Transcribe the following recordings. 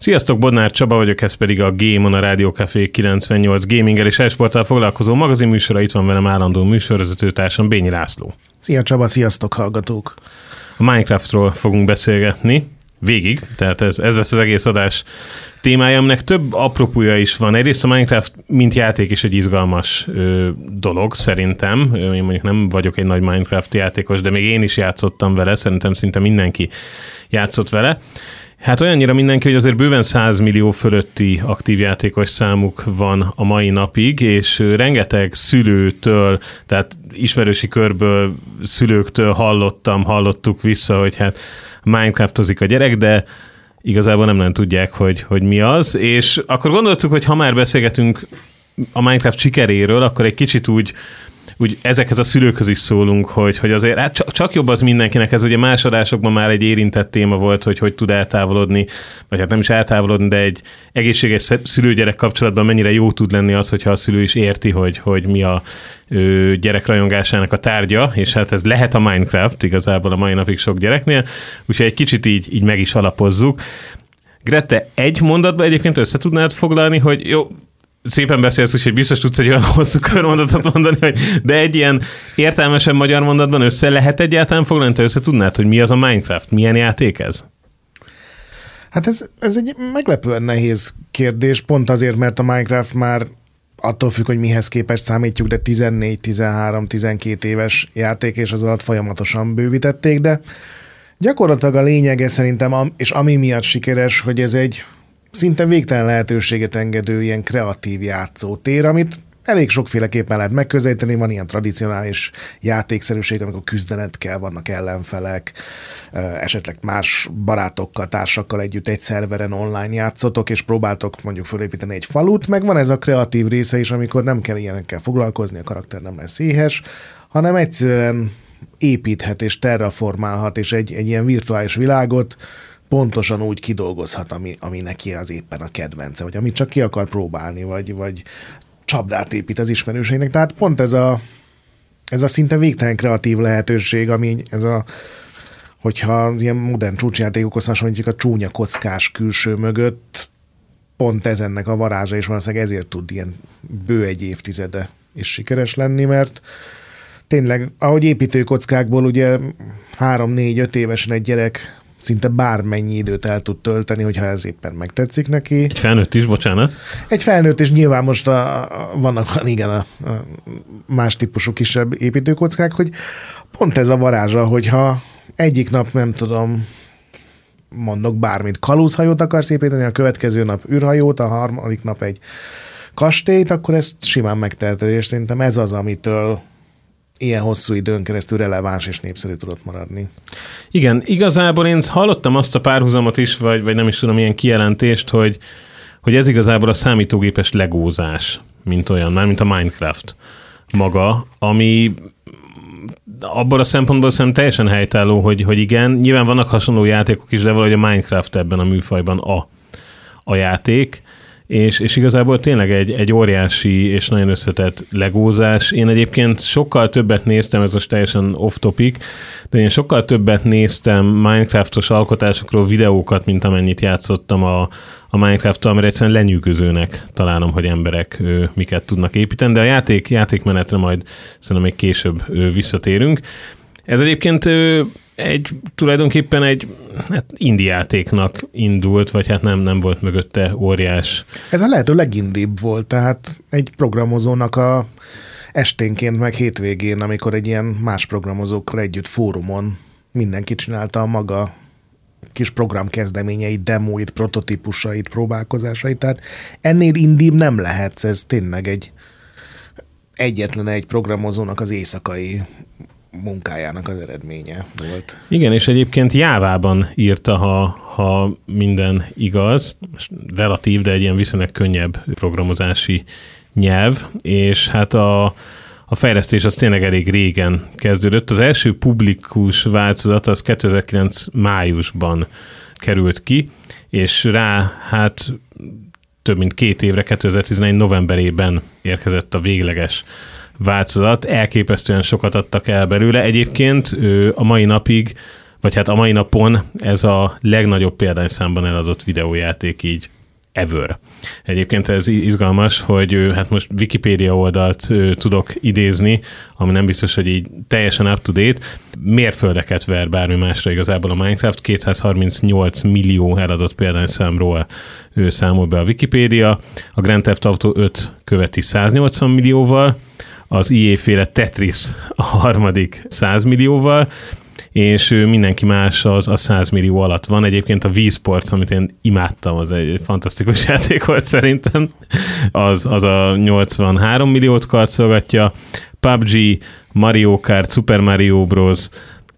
Sziasztok, Bodnár Csaba vagyok, ez pedig a Game On, a Rádió Café 98 gaminggel és e-sporttal foglalkozó magazin műsora. Itt van velem állandó műsorvezetőtársam, Bényi László. Szia Csaba, sziasztok hallgatók! A Minecraftról fogunk beszélgetni végig, tehát ez lesz az egész adás témája, aminek több apropója is van. Egyrészt a Minecraft mint játék is egy izgalmas dolog szerintem. Én mondjuk nem vagyok egy nagy Minecraft játékos, de még én is játszottam vele, szerintem szinte mindenki játszott vele. Hát olyannyira mindenki, hogy azért bőven 100 millió fölötti aktív játékos számuk van a mai napig, és rengeteg szülőtől, tehát ismerősi körből, szülőktől hallottuk vissza, hogy hát Minecraftozik a gyerek, de igazából nem tudják, hogy mi az, és akkor gondoltuk, hogy ha már beszélgetünk a Minecraft sikeréről, akkor egy kicsit úgy ezekhez a szülőkhöz is szólunk, hogy azért hát csak jobb az mindenkinek, ez ugye más adásokban már egy érintett téma volt, hogy tud eltávolodni, vagy hát nem is eltávolodni, de egy egészséges szülő-gyerek kapcsolatban mennyire jó tud lenni az, hogyha a szülő is érti, hogy mi a gyerek rajongásának a tárgya, és hát ez lehet a Minecraft igazából a mai napig sok gyereknél, úgyhogy egy kicsit így meg is alapozzuk. Grete, egy mondatban egyébként össze tudnád foglalni, hogy jó, szépen beszélsz, úgyhogy biztos tudsz egy olyan hosszú körmondatot mondani, de egy ilyen értelmesen magyar mondatban össze lehet egyáltalán foglalni, te össze tudnád, hogy mi az a Minecraft, milyen játék ez? Hát ez egy meglepően nehéz kérdés, pont azért, mert a Minecraft már attól függ, hogy mihez képest számítjuk, de 14, 13, 12 éves játék, és az alatt folyamatosan bővítették, de gyakorlatilag a lényege szerintem, és ami miatt sikeres, hogy ez egy szinte végtelen lehetőséget engedő ilyen kreatív játszótér, amit elég sokféleképpen lehet megközelíteni, van ilyen tradicionális játékszerűség, amikor küzdenet kell, vannak ellenfelek, esetleg más barátokkal, társakkal együtt egy szerveren online játszotok, és próbáltok mondjuk fölépíteni egy falut, meg van ez a kreatív része is, amikor nem kell ilyenekkel foglalkozni, a karakter nem lesz éhes, hanem egyszerűen építhet és terraformálhat, és egy ilyen virtuális világot pontosan úgy kidolgozhat, ami neki az éppen a kedvence, vagy amit csak ki akar próbálni, vagy csapdát épít az ismerőseinek. Tehát pont ez a szinte végtelen kreatív lehetőség, hogyha az ilyen modern csúcsjátékokhoz hasonlítjuk a csúnya kockás külső mögött, pont ez ennek a varázsa, és valószínűleg ezért tud ilyen bő egy évtizede is sikeres lenni, mert tényleg, ahogy építőkockákból ugye 3-4-5 évesen egy gyerek szinte bármennyi időt el tud tölteni, hogyha ez éppen megtetszik neki. Egy felnőtt is, bocsánat. Egy felnőtt, és nyilván most vannak igen a más típusú kisebb építőkockák, hogy pont ez a varázsa, hogyha egyik nap nem tudom, mondok bármit, kalózhajót akarsz építeni, a következő nap űrhajót, a harmadik nap egy kastélyt, akkor ezt simán megteheted, és szerintem ez az, amitől ilyen hosszú időn keresztül releváns és népszerű tudott maradni. Igen, igazából én hallottam azt a párhuzamot is, vagy nem is tudom, ilyen kijelentést, hogy ez igazából a számítógépes legózás, mint olyan, már mint a Minecraft maga, ami abban a szempontból szerintem teljesen helytálló, hogy igen, nyilván vannak hasonló játékok is, de valahogy a Minecraft ebben a műfajban a játék, és igazából tényleg egy óriási és nagyon összetett legózás. Én egyébként sokkal többet néztem, ez most teljesen off-topic, de én sokkal többet néztem Minecraftos alkotásokról videókat, mint amennyit játszottam a Minecraft-tal, mert egyszerűen lenyűgözőnek találom, hogy emberek miket tudnak építeni, de a játékmenetre majd szerintem még később visszatérünk. Ez egyébként tulajdonképpen egy indie játéknak indult, vagy hát nem volt mögötte óriás. Ez a lehető legindibb volt, tehát egy programozónak a esténként meg hétvégén, amikor egy ilyen más programozókkal együtt fórumon mindenki csinálta a maga kis programkezdeményeit, demóit, prototípusait, próbálkozásait, tehát ennél indibb nem lehetsz, ez tényleg egyetlen egy programozónak az éjszakai munkájának az eredménye volt. Igen, és egyébként Jávában írta, ha minden igaz, relatív, de egy ilyen viszonylag könnyebb programozási nyelv, és hát a fejlesztés az tényleg elég régen kezdődött. Az első publikus változat az 2009 májusban került ki, és rá hát több mint 2 évre, 2011 novemberében érkezett a végleges változat. Elképesztően sokat adtak el belőle. Egyébként a mai napig, vagy hát a mai napon ez a legnagyobb példányszámban eladott videójáték így ever. Egyébként ez izgalmas, hogy hát most Wikipédia oldalt tudok idézni, ami nem biztos, hogy így teljesen up-to-date. Mérföldeket ver bármi másra igazából a Minecraft. 238 millió eladott példányszámról számol be a Wikipédia. A Grand Theft Auto 5 követi 180 millióval, az EA-féle Tetris a harmadik 100 millióval, és mindenki más az a 100 millió alatt van. Egyébként a Wii Sports, amit én imádtam, az egy fantasztikus játék volt szerintem, az a 83 milliót karcolgatja. PUBG, Mario Kart, Super Mario Bros.,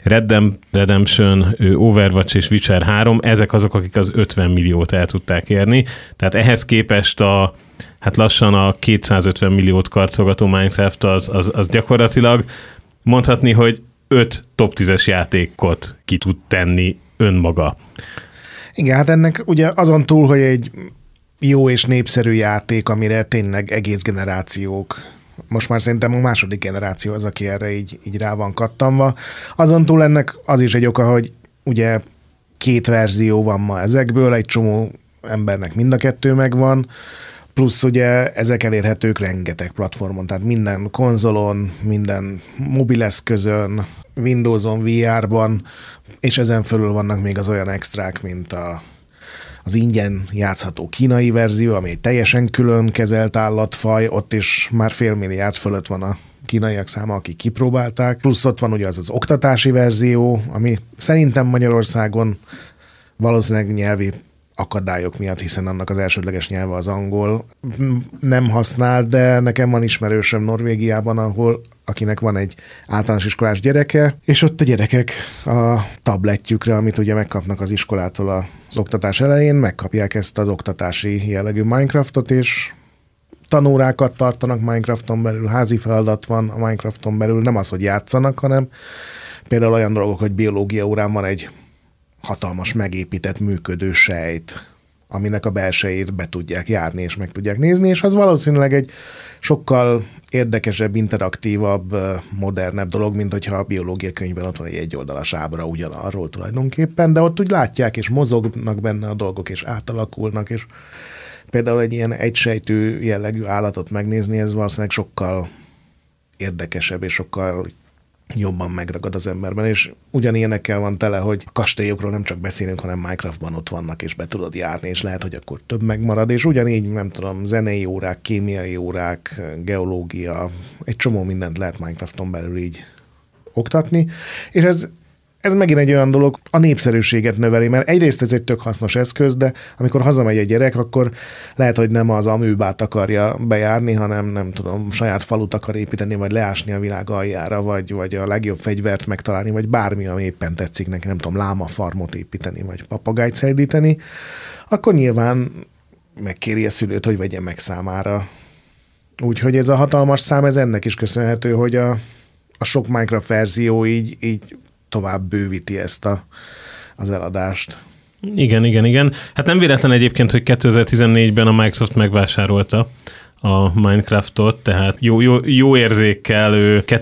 Redemption, Overwatch és Witcher 3, ezek azok, akik az 50 milliót el tudták érni. Tehát ehhez képest hát lassan a 250 milliót karcolgató Minecraft az gyakorlatilag mondhatni, hogy 5 top 10-es játékot ki tud tenni önmaga. Igen, hát ennek ugye azon túl, hogy egy jó és népszerű játék, amire tényleg egész generációk, most már szerintem a második generáció az, aki erre így rá van kattanva. Azon túl ennek az is egy oka, hogy ugye 2 verzió van ma ezekből, egy csomó embernek mind a 2 megvan, plusz ugye ezek elérhetők rengeteg platformon, tehát minden konzolon, minden mobileszközön, Windowson, VR-ban, és ezen fölül vannak még az olyan extrák, mint az ingyen játszható kínai verzió, ami egy teljesen külön kezelt állatfaj, ott is már 500 millió fölött van a kínaiak száma, akik kipróbálták. Plusz ott van ugye az oktatási verzió, ami szerintem Magyarországon valószínűleg nyelvi akadályok miatt, hiszen annak az elsődleges nyelve az angol. Nem használ, de nekem van ismerősöm Norvégiában, akinek van egy általános iskolás gyereke, és ott a gyerekek a tabletjükre, amit ugye megkapnak az iskolától az oktatás elején, megkapják ezt az oktatási jellegű Minecraftot, és tanórákat tartanak Minecrafton belül, házi feladat van a Minecrafton belül, nem az, hogy játszanak, hanem például olyan dolgok, hogy biológia órán van egy hatalmas megépített működő sejt, aminek a belsejét be tudják járni és meg tudják nézni, és az valószínűleg egy sokkal érdekesebb, interaktívabb, modernebb dolog, mint hogyha a biológia könyvben ott van egy egyoldalas ábra ugyanarról tulajdonképpen, de ott úgy látják, és mozognak benne a dolgok, és átalakulnak, és például egy ilyen egysejtű jellegű állatot megnézni, ez valószínűleg sokkal érdekesebb, és sokkal jobban megragad az emberben, és ugyanilyenekkel van tele, hogy kastélyokról nem csak beszélünk, hanem Minecraftban ott vannak, és be tudod járni, és lehet, hogy akkor több megmarad, és ugyanígy, nem tudom, zenei órák, kémiai órák, geológia, egy csomó mindent lehet Minecrafton belül így oktatni, és ez megint egy olyan dolog, a népszerűséget növeli, mert egyrészt ez egy tök hasznos eszköz, de amikor hazamegy egy gyerek, akkor lehet, hogy nem az aműbát akarja bejárni, hanem nem tudom, saját falut akar építeni, vagy leásni a világ aljára, vagy a legjobb fegyvert megtalálni, vagy bármi, ami éppen tetszik neki, nem tudom, lámafarmot építeni, vagy papagájt szedíteni, akkor nyilván megkéri a szülőt, hogy vegye meg számára. Úgyhogy ez a hatalmas szám, ez ennek is köszönhető, hogy a sok Minecraft verzió így tovább bővíti ezt az eladást. Igen. Hát nem véletlen egyébként, hogy 2014-ben a Microsoft megvásárolta a Minecraftot, tehát jó érzékkel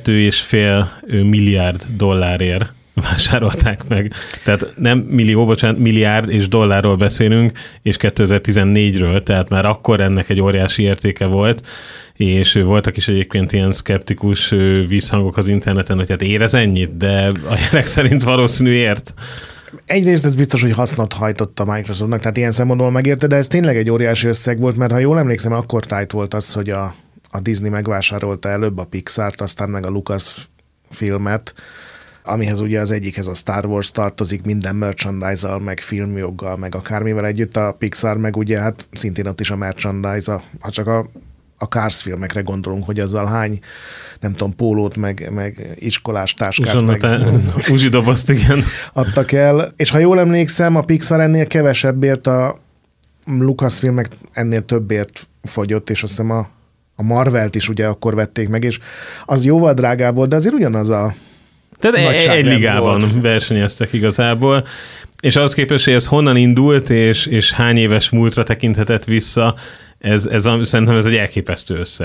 2,5 milliárd dollárért vásárolták meg. Tehát nem millió, bocsánat, milliárd és dollárról beszélünk, és 2014-ről, tehát már akkor ennek egy óriási értéke volt, és voltak is egyébként ilyen szkeptikus visszhangok az interneten, hogy hát ér ez ennyit, de a jelek szerint valószínű ért. Egyrészt ez biztos, hogy hasznot hajtott a Microsoftnak, tehát ilyen szempontból megérte, de ez tényleg egy óriási összeg volt, mert ha jól emlékszem, akkor tájt volt az, hogy a Disney megvásárolta előbb a Pixart, aztán meg a Lucasfilmet, amihez ugye az egyikhez a Star Wars tartozik, minden merchandise-al, meg filmjoggal, meg akármivel együtt, a Pixar meg ugye hát szintén ott is a merchandise, ha csak a Cars filmekre gondolunk, hogy azzal hány, nem tudom, pólót, meg iskolás táskát, uzsidobozt, igen. adtak el. És ha jól emlékszem, a Pixar ennél kevesebbért, a Lucasfilmek ennél többért fogyott, és azt hiszem a Marvelt is ugye akkor vették meg, és az jóval drágább volt, de azért ugyanaz a tehát egy ligában volt. Versenyeztek igazából, és ahhoz képest, hogy ez honnan indult, és hány éves múltra tekinthetett vissza, ez szerintem ez egy elképesztő összeg.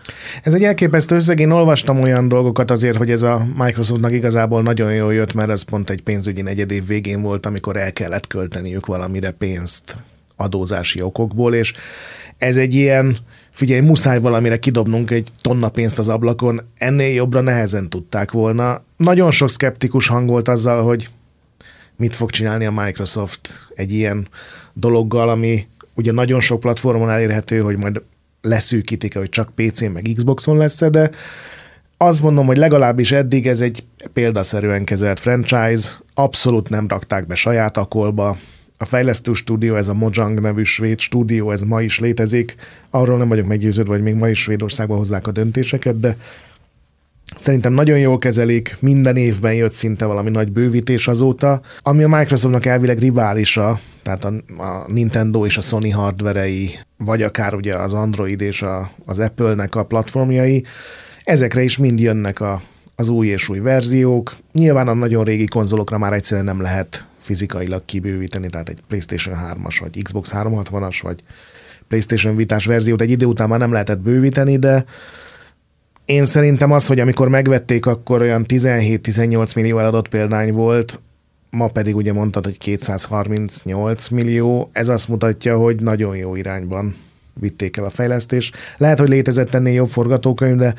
Ez egy elképesztő összeg, én olvastam olyan dolgokat azért, hogy ez a Microsoftnak igazából nagyon jól jött, mert ez pont egy pénzügyi negyedév végén volt, amikor el kellett költeniük valamire pénzt adózási okokból, és ez egy ilyen, figyelj, muszáj valamire kidobnunk egy tonna pénzt az ablakon, ennél jobbra nehezen tudták volna. Nagyon sok szkeptikus hang volt azzal, hogy mit fog csinálni a Microsoft egy ilyen dologgal, ami ugye nagyon sok platformon elérhető, hogy majd leszűkítik, hogy csak PC-n meg Xboxon lesz, de azt mondom, hogy legalábbis eddig ez egy példaszerűen kezelt franchise, abszolút nem rakták be saját akolba. A fejlesztő stúdió, ez a Mojang nevű svéd stúdió, ez ma is létezik. Arról nem vagyok meggyőződve, hogy még ma is Svédországban hozzák a döntéseket, de szerintem nagyon jól kezelik, minden évben jött szinte valami nagy bővítés azóta, ami a Microsoftnak elvileg riválisa, tehát a Nintendo és a Sony hardverei, vagy akár ugye az Android és az Apple-nek a platformjai, ezekre is mind jönnek az új és új verziók. Nyilván a nagyon régi konzolokra már egyszerűen nem lehet fizikailag kibővíteni, tehát egy PlayStation 3-as, vagy Xbox 360-as, vagy PlayStation Vitás verziót egy idő után már nem lehetett bővíteni, de én szerintem az, hogy amikor megvették, akkor olyan 17-18 millió eladott példány volt, ma pedig ugye mondtad, hogy 238 millió, ez azt mutatja, hogy nagyon jó irányban vitték el a fejlesztést. Lehet, hogy létezett ennél jobb forgatókönyv, de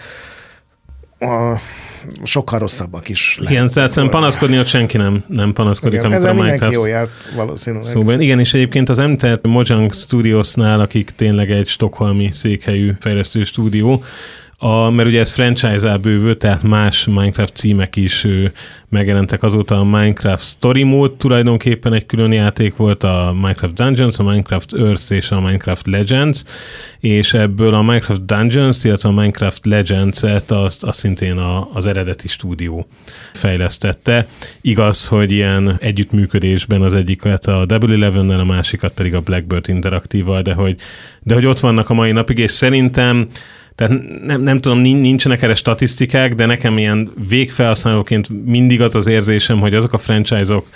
sokkal rosszabbak is. Igen, tehát panaszkodni, hogy senki nem panaszkodik, igen, amikor a Minecraft jó járt valószínűleg. Szóval igen, és egyébként az említett Mojang Studiosnál, akik tényleg egy stockholmi székhelyű fejlesztő stúdió, mert ugye ez franchise-á bővült, tehát más Minecraft címek is megjelentek azóta. A Minecraft Story Mode tulajdonképpen egy külön játék volt, a Minecraft Dungeons, a Minecraft Earth és a Minecraft Legends, és ebből a Minecraft Dungeons, illetve a Minecraft Legends-et azt szintén az eredeti stúdió fejlesztette. Igaz, hogy ilyen együttműködésben az egyiket a Double Elevennel, a másikat pedig a Blackbird Interactive-val, de hogy ott vannak a mai napig, és szerintem tehát nem tudom, nincsenek erre statisztikák, de nekem ilyen végfelhasználóként mindig az érzésem, hogy azok a franchise-ok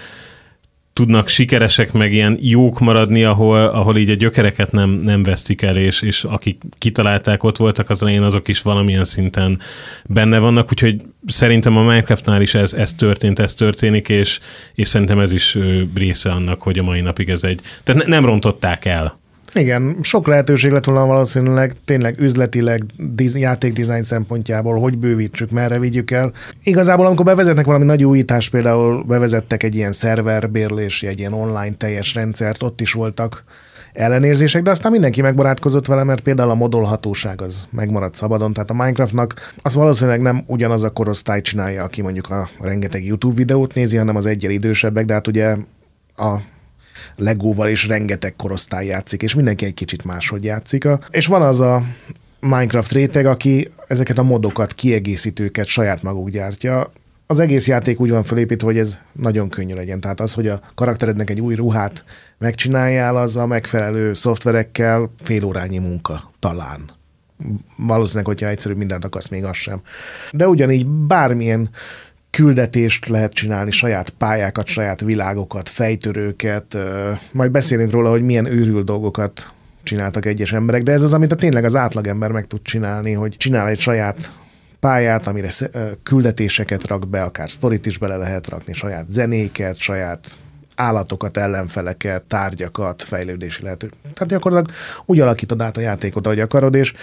tudnak sikeresek, meg ilyen jók maradni, ahol így a gyökereket nem vesztik el, és akik kitalálták, ott voltak az elején, azok is valamilyen szinten benne vannak, úgyhogy szerintem a Minecraftnál is ez történik, és szerintem ez is része annak, hogy a mai napig ez tehát nem rontották el. Igen, sok lehetőség lett volna valószínűleg tényleg üzletileg, játékdizájn szempontjából, hogy bővítsük, merre vigyük el. Igazából, amikor bevezetnek valami nagy újítás, például bevezettek egy ilyen szerverbérlési, egy ilyen online teljes rendszert, ott is voltak ellenérzések, de aztán mindenki megbarátkozott vele, mert például a modolhatóság az megmaradt szabadon, tehát a Minecraftnak az valószínűleg nem ugyanaz a korosztály csinálja, aki mondjuk a rengeteg YouTube videót nézi, hanem az egyel idősebbek, de hát ugye a Legóval is rengeteg korosztály játszik, és mindenki egy kicsit máshogy játszik. És van az a Minecraft réteg, aki ezeket a modokat, kiegészítőket saját maguk gyártja. Az egész játék úgy van felépítve, hogy ez nagyon könnyű legyen. Tehát az, hogy a karakterednek egy új ruhát megcsináljál, az a megfelelő szoftverekkel félórányi munka talán. Valószínűleg, hogyha egyszerűbb mindent akarsz, még az sem. De ugyanígy bármilyen küldetést lehet csinálni, saját pályákat, saját világokat, fejtörőket, majd beszélünk róla, hogy milyen őrült dolgokat csináltak egyes emberek, de ez az, amit tényleg az átlagember meg tud csinálni, hogy csinál egy saját pályát, amire küldetéseket rak be, akár sztorit is bele lehet rakni, saját zenéket, saját állatokat, ellenfeleket, tárgyakat, fejlődési lehetőséget. Tehát gyakorlatilag úgy alakítod át a játékot, ahogy akarod, és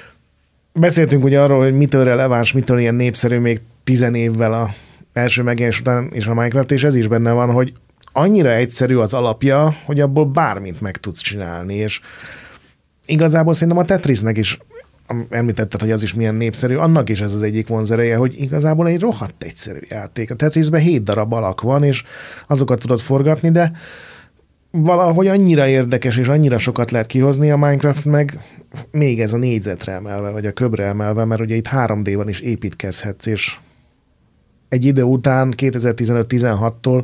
beszéltünk ugye arról, hogy mitől releváns, mitől ilyen népszerű még 10 évvel a első megjelenés után és a Minecraft, és ez is benne van, hogy annyira egyszerű az alapja, hogy abból bármit meg tudsz csinálni, és igazából szerintem a Tetrisnek is, említetted, hogy az is milyen népszerű, annak is ez az egyik vonzereje, hogy igazából egy rohadt egyszerű játék. A Tetrisben 7 darab alak van, és azokat tudod forgatni, de valahogy annyira érdekes, és annyira sokat lehet kihozni, a Minecraft meg még ez a négyzetre emelve, vagy a köbre emelve, mert ugye itt 3D-ban is építkezhetsz, és egy idő után 2015-16-tól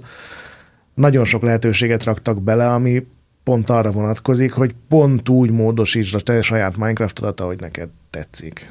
nagyon sok lehetőséget raktak bele, ami pont arra vonatkozik, hogy pont úgy módosítsd a te saját Minecraftodat, ahogy neked tetszik.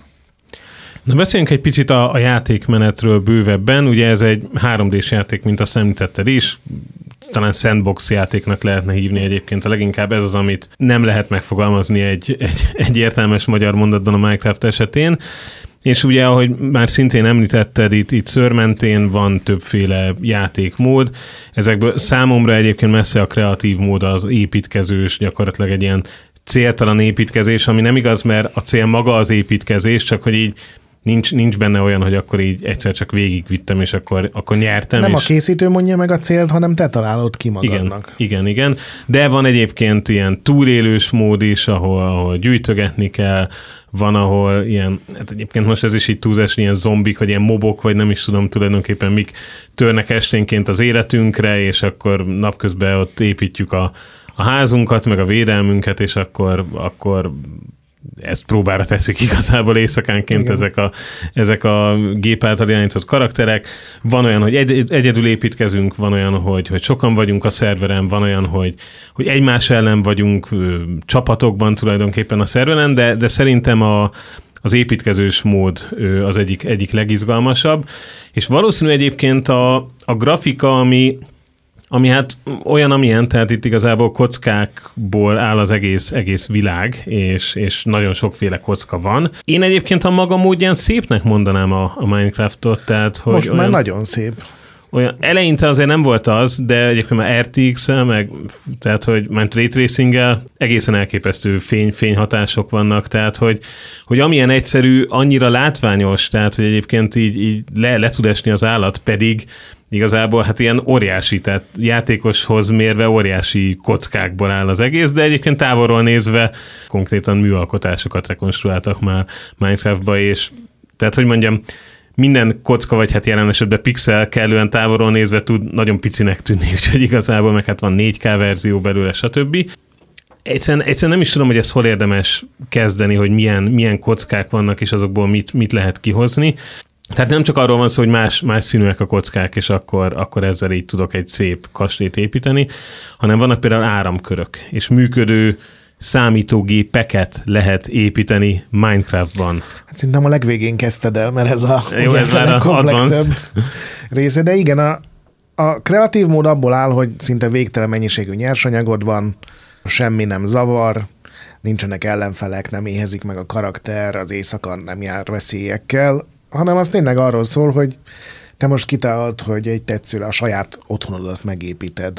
Na beszéljünk egy picit a játékmenetről bővebben. Ugye ez egy 3D-s játék, mint azt említetted is. talán sandbox játéknak lehetne hívni egyébként. A leginkább ez az, amit nem lehet megfogalmazni egy értelmes magyar mondatban a Minecraft esetén. És ugye, ahogy már szintén említetted, itt szőrmentén van többféle játékmód. Ezekből számomra egyébként messze a kreatív mód az építkezős, gyakorlatilag egy ilyen céltalan építkezés, ami nem igaz, mert a cél maga az építkezés, csak hogy így nincs benne olyan, hogy akkor így egyszer csak végigvittem, és akkor nyertem. Nem és... a készítő mondja meg a célt, hanem te találod ki magadnak. Igen. De van egyébként ilyen túlélős mód is, ahol gyűjtögetni kell, van, ahol ilyen, hát egyébként most ez is így túlzás, ilyen zombik, vagy ilyen mobok, vagy nem is tudom tulajdonképpen mik törnek esténként az életünkre, és akkor napközben ott építjük a házunkat, meg a védelmünket, és akkor ezt próbára teszik igazából éjszakánként ezek a gép által irányított karakterek. Van olyan, hogy egyedül építkezünk, van olyan, hogy sokan vagyunk a szerveren, van olyan, hogy egymás ellen vagyunk csapatokban tulajdonképpen a szerveren, de szerintem az építkezős mód az egyik legizgalmasabb, és valószínű egyébként a grafika, ami hát olyan, amilyen, tehát itt igazából kockákból áll az egész világ, és nagyon sokféle kocka van. Én egyébként a maga módján szépnek mondanám a Minecraftot, tehát hogy most már nagyon szép. Olyan, eleinte azért nem volt az, de egyébként már RTX-el, meg tehát, hogy már Ray Tracing-el egészen elképesztő fényhatások vannak, tehát, hogy amilyen egyszerű, annyira látványos, tehát, hogy egyébként így le tud esni az állat, pedig igazából hát ilyen óriási, tehát játékoshoz mérve óriási kockákból áll az egész, de egyébként távolról nézve konkrétan műalkotásokat rekonstruáltak már Minecraftba, és tehát, hogy mondjam, minden kocka, vagy hát jelen esetben pixel kellően távolról nézve tud nagyon picinek tűnni, úgyhogy igazából meg hát van 4K verzió belőle, stb. Egyszerűen nem is tudom, hogy ezt hol érdemes kezdeni, hogy milyen kockák vannak, és azokból mit lehet kihozni. Tehát nem csak arról van szó, hogy más színűek a kockák, és akkor ezzel így tudok egy szép kastélyt építeni, hanem vannak például áramkörök, és működő számítógépeket lehet építeni Minecraftban. Hát szerintem a legvégén kezdted el, mert ez a legkomplexebb része. De igen, a kreatív mód abból áll, hogy szinte végtelen mennyiségű nyersanyagod van, semmi nem zavar, nincsenek ellenfelek, nem éhezik meg a karakter, az éjszaka nem jár veszélyekkel, hanem az tényleg arról szól, hogy te most kitalálod, hogy egy tetszőre a saját otthonodat megépíted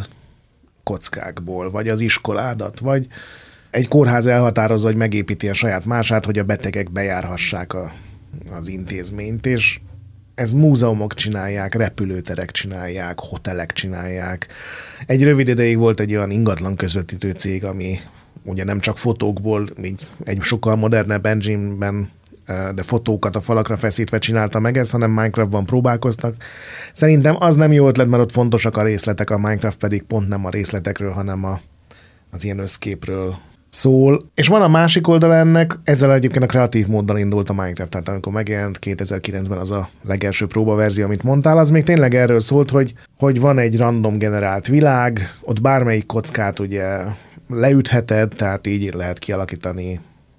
kockákból, vagy az iskoládat, vagy egy kórház elhatározza, hogy megépíti a saját mását, hogy a betegek bejárhassák az intézményt, és ez múzeumok csinálják, repülőterek csinálják, hotelek csinálják. Egy rövid ideig volt egy olyan ingatlan közvetítő cég, ami ugye nem csak fotókból, így egy sokkal modernebb engine-ben, de fotókat a falakra feszítve csinálta meg ezt, hanem Minecraftban próbálkoztak. Szerintem az nem jó ötlet, mert ott fontosak a részletek, a Minecraft pedig pont nem a részletekről, hanem az ilyen összképről szól. És van a másik oldala ennek, ezzel egyébként a kreatív móddal indult a Minecraft, tehát amikor megjelent 2009-ben az a legelső próbaverzió, amit mondtál, az még tényleg erről szólt, hogy van egy random generált világ, ott bármelyik kockát ugye leütheted, tehát így lehet kialakítani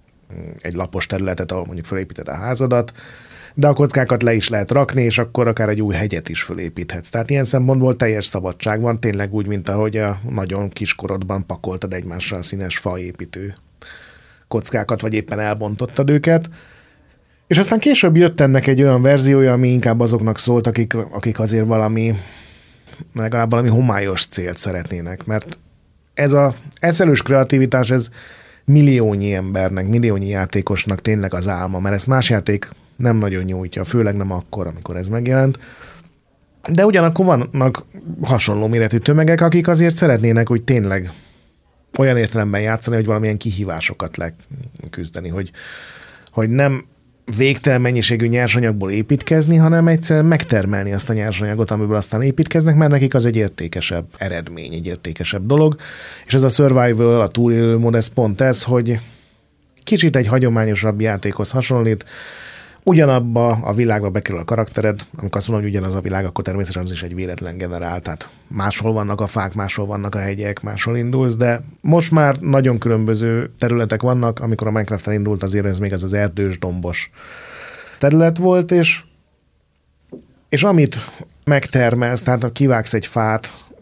egy lapos területet, ahol mondjuk felépíted a házadat, de a kockákat le is lehet rakni, és akkor akár egy új hegyet is fölépíthetsz. Tehát ilyen szempontból teljes szabadság van, tényleg úgy, mint ahogy a nagyon kiskorodban pakoltad egymásra a színes faépítő kockákat, vagy éppen elbontottad őket. És aztán később jött ennek egy olyan verziója, ami inkább azoknak szólt, akik azért legalább valami homályos célt szeretnének, mert ez a eszelős kreativitás, ez milliónyi embernek, milliónyi játékosnak tényleg az álma, mert ezt más játék nem nagyon nyújtja, főleg nem akkor, amikor ez megjelent. De ugyanakkor vannak hasonló méretű tömegek, akik azért szeretnének úgy tényleg olyan értelemben játszani, hogy valamilyen kihívásokat leküzdeni, hogy nem végtelen mennyiségű nyersanyagból építkezni, hanem egyszerűen megtermelni azt a nyersanyagot, amiből aztán építkeznek, mert nekik az egy értékesebb eredmény, egy értékesebb dolog. És ez a survival, a túlélő mód, ez pont ez, hogy kicsit egy hagyományosabb játékhoz hasonlít, ugyanabba a világba bekerül a karaktered, amikor azt mondom, hogy ugyanaz a világ, akkor természetesen az is egy véletlen generál, tehát máshol vannak a fák, máshol vannak a hegyek, máshol indulsz, de most már nagyon különböző területek vannak, amikor a Minecraft-en indult, azért ez még az erdős, dombos terület volt, és amit megtermelsz, tehát ha kivágsz egy fát,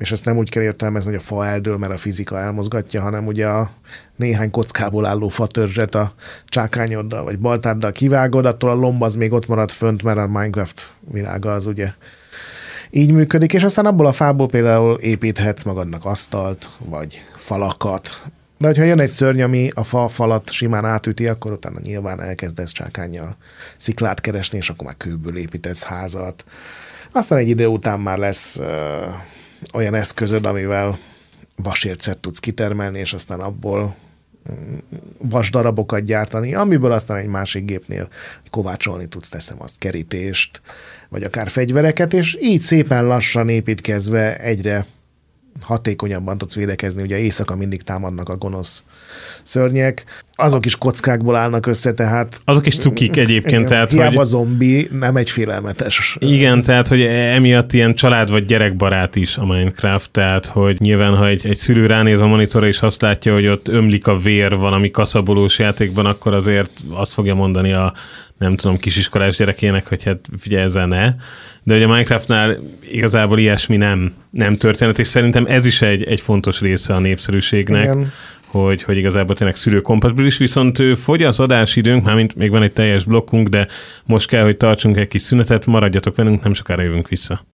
és ezt nem úgy kell értelmezni, hogy a fa eldől, mert a fizika elmozgatja, hanem ugye a néhány kockából álló fatörzset a csákányoddal vagy baltáddal kivágod, attól a lomb az még ott marad fönt, mert a Minecraft világa az ugye így működik, és aztán abból a fából például építhetsz magadnak asztalt, vagy falakat. De hogyha jön egy szörny, ami a falat simán átüti, akkor utána nyilván elkezdesz csákánnyal sziklát keresni, és akkor már kőből építesz házat. Aztán egy idő után már lesz olyan eszközöd, amivel vasércet tudsz kitermelni, és aztán abból vasdarabokat gyártani, amiből aztán egy másik gépnél kovácsolni tudsz, teszem azt, kerítést, vagy akár fegyvereket, és így szépen lassan építkezve egyre hatékonyabban tudsz védekezni. Ugye éjszaka mindig támadnak a gonosz szörnyek. Azok is kockákból állnak össze, tehát... Azok is cukik egyébként. Igen, tehát, hiába hogy... zombi, nem egy félelmetes. Igen, tehát, hogy emiatt ilyen család vagy gyerekbarát is a Minecraft, tehát, hogy nyilván, ha egy szülő ránéz a monitorra és azt látja, hogy ott ömlik a vér valami kaszabolós játékban, akkor azért azt fogja mondani a nem tudom, kisiskolás gyerekének, hogy hát figyelj, ezzel ne. De ugye a Minecraftnál igazából ilyesmi nem történet, és szerintem ez is egy fontos része a népszerűségnek, igen. Hogy igazából tényleg szülőkompatibilis, viszont fogy az adásidőnk, mármint még van egy teljes blokkunk, de most kell, hogy tartsunk egy kis szünetet, maradjatok velünk, nem sokára jövünk vissza.